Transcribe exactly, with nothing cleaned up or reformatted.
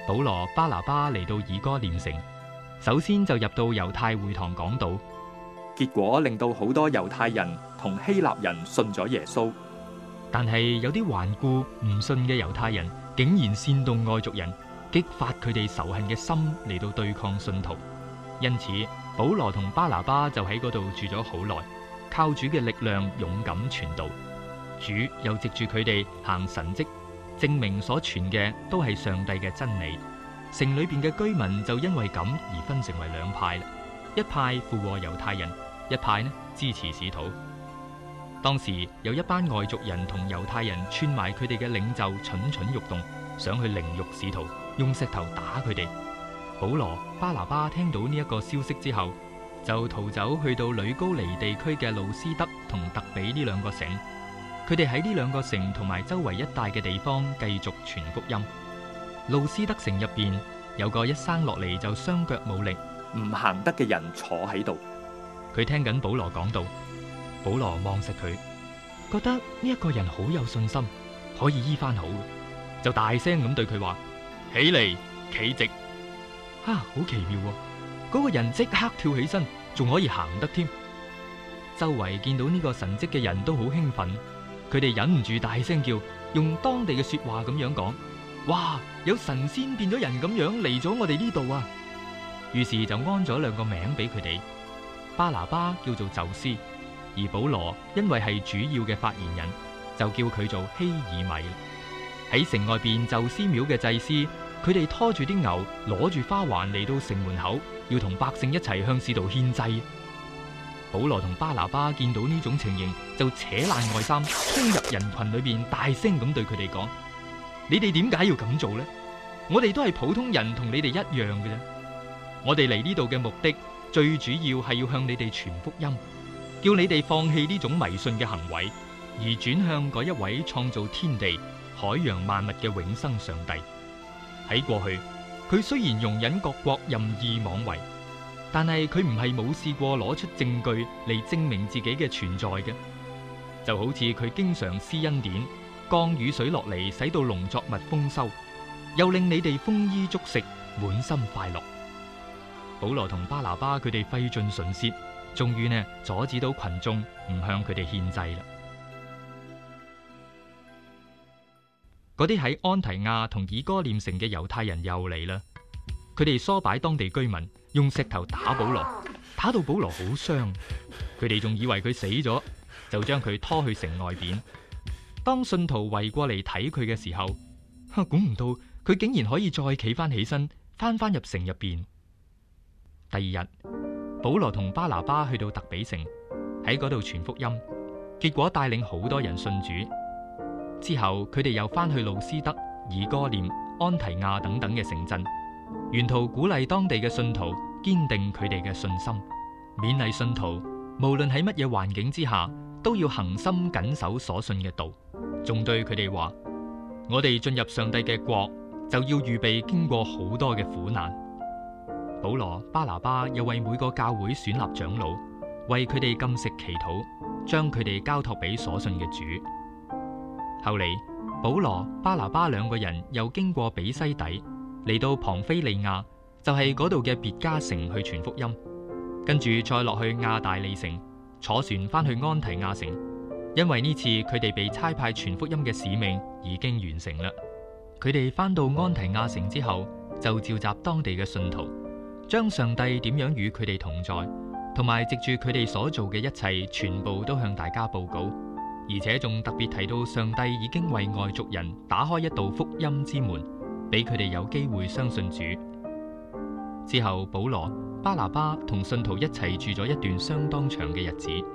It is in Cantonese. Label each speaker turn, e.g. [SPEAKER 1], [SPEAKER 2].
[SPEAKER 1] 保羅、巴拿巴嚟到以哥念城，首先就入到猶太會堂講道，
[SPEAKER 2] 結果令到好多猶太人同希臘人信咗耶穌。
[SPEAKER 1] 但係有啲頑固唔信嘅猶太人，竟然煽動外族人，激發佢哋仇恨嘅心嚟到對抗信徒。因此，保羅同巴拿巴就喺嗰度住咗好耐，靠主嘅力量勇敢傳道。主又藉住佢哋行神蹟，證明所傳嘅都係上帝嘅真理。城裏邊嘅居民就因為咁而分成為兩派啦，一派附和猶太人，一派呢支持使徒。當時有一班外族人同猶太人串埋佢哋嘅領袖蠢蠢欲動，想去凌辱使徒，用石頭打佢哋。保羅、巴拿巴聽到呢一個消息之後，就逃走去到呂高尼地區嘅路斯德同特比呢兩個城。佢哋喺呢兩個城同埋周圍一帶嘅地方繼續傳福音。路斯德城入邊有個一生落嚟就雙腳冇力、
[SPEAKER 2] 唔行得嘅人坐喺度，
[SPEAKER 1] 佢聽緊保羅講道。保羅望實佢，覺得呢一個人好有信心，可以醫翻好嘅，就大聲咁對佢話：起嚟，企直。啊，好奇妙喎！嗰個人即刻跳起身，仲可以行得添。周圍見到呢個神蹟嘅人都好興奮，佢哋忍唔住大聲叫，用當地嘅說話咁樣講：哇，有神仙變咗人咁樣嚟咗我哋呢度啊！於是就安咗兩個名俾佢哋，巴拿巴叫做宙斯，而保羅因為係主要嘅發言人，就叫佢做希爾米。喺城外邊宙斯廟嘅祭司，佢哋拖住啲牛，攞住花環嚟到城門口，要同百姓一齊向使徒獻祭。保羅同巴拿巴見到呢種情形，就扯爛外衫，衝入人群裏邊，大聲咁對佢哋講：你哋點解要咁做呢？我哋都係普通人，同你哋一樣嘅啫。我哋嚟呢度嘅目的，最主要係要向你哋傳福音，叫你哋放棄呢種迷信嘅行為，而轉向嗰一位創造天地、海洋萬物嘅永生上帝。喺過去，佢雖然容忍各國任意妄為，但係佢唔係冇試過攞出證據嚟證明自己嘅存在嘅。就好似佢經常施恩典，降雨水落嚟，使到農作物豐收，又令你哋豐衣足食，滿心快樂。保羅同巴拿巴佢哋費盡唇舌，終於呢阻止到群眾唔向佢哋獻祭啦。嗰啲喺安提亞同以哥念城嘅猶太人又嚟啦，佢哋唆擺當地居民，用石頭打保羅，打到保羅好傷，佢哋仲以為佢死咗，就將佢拖去城外邊。當信徒圍過嚟睇佢嘅時候，估唔到佢竟然可以再企翻起身，翻翻入城入邊。第二日，保羅同巴拿巴去到特比城，喺嗰度傳福音，結果帶領好多人信主。之後佢哋又翻去路斯德、以哥念、安提亞等等嘅城鎮，沿途鼓勵當地嘅信徒堅定佢哋嘅信心，勉勵信徒無論喺乜嘢環境之下，都要恒心謹守所信嘅道。仲對佢哋話：我哋進入上帝嘅國，就要預備經過好多嘅苦難。保羅、巴拿巴又為每個教會選立長老，為佢哋禁食祈禱，將佢哋交託俾所信嘅主。後嚟，保羅、巴拿巴兩個人又經過比西底，嚟到龐菲利亞，就係嗰度嘅別加城去傳福音。跟住再落去亞大利城，坐船翻去安提亞城。因為呢次佢哋被差派傳福音嘅使命已經完成啦。佢哋翻到安提亞城之後，就召集當地嘅信徒，將上帝點樣與佢哋同在，同埋藉住佢哋所做嘅一切，全部都向大家報告。而且仲特別提到上帝已經為外族人打開一道福音之門，俾佢哋有機會相信主。之後保羅、巴拿巴同信徒一齊住咗一段相當長嘅日子。